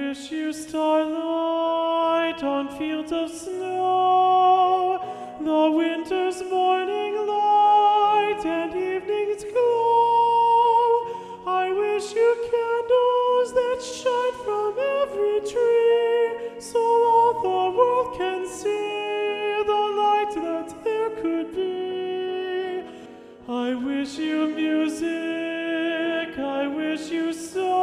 wish you starlight on fields of snow, the winter's morning light and evening's glow. I wish you candles that shine from every tree, so all the world can see the light that there could be. I wish you music, I wish you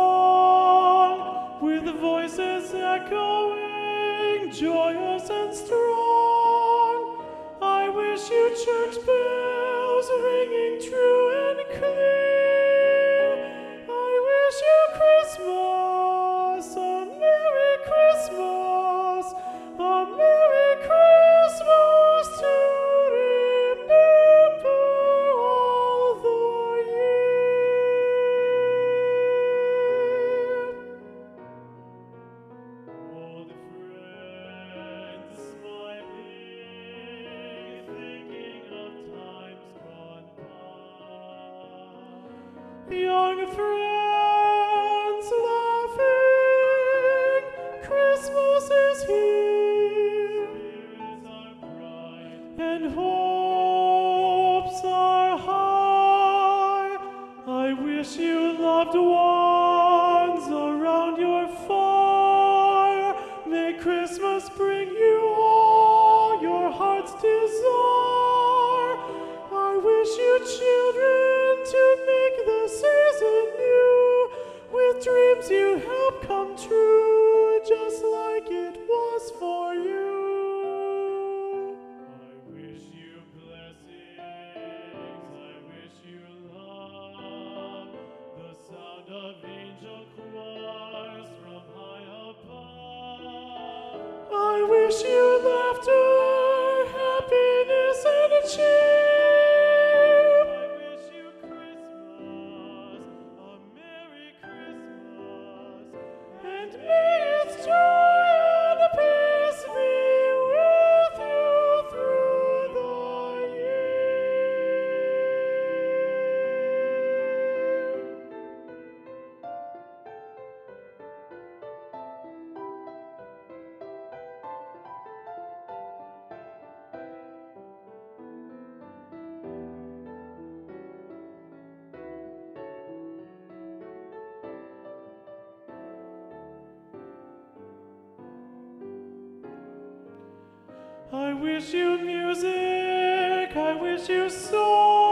song, with voices echoing, joyous and strong. I wish you church bells ringing true and clear. I wish you Christmas, a Merry Christmas, a Merry Christmas to remember all the year. Old friends smiling, thinking of times gone by. Young friends laughing, Christmas is here. Spirits are bright and hopes are high. I wish you loved ones around your fire. May Christmas bring you all your heart's desire. I wish you children to make the season new, with dreams you help come true, just like it was for you. I wish you blessings, I wish you love, the sound of angel choirs from high above. I wish you laughter, happiness, and cheer. I wish you Christmas, a Merry Christmas, and may its joy and peace be with you through the year. I wish you music, I wish you song,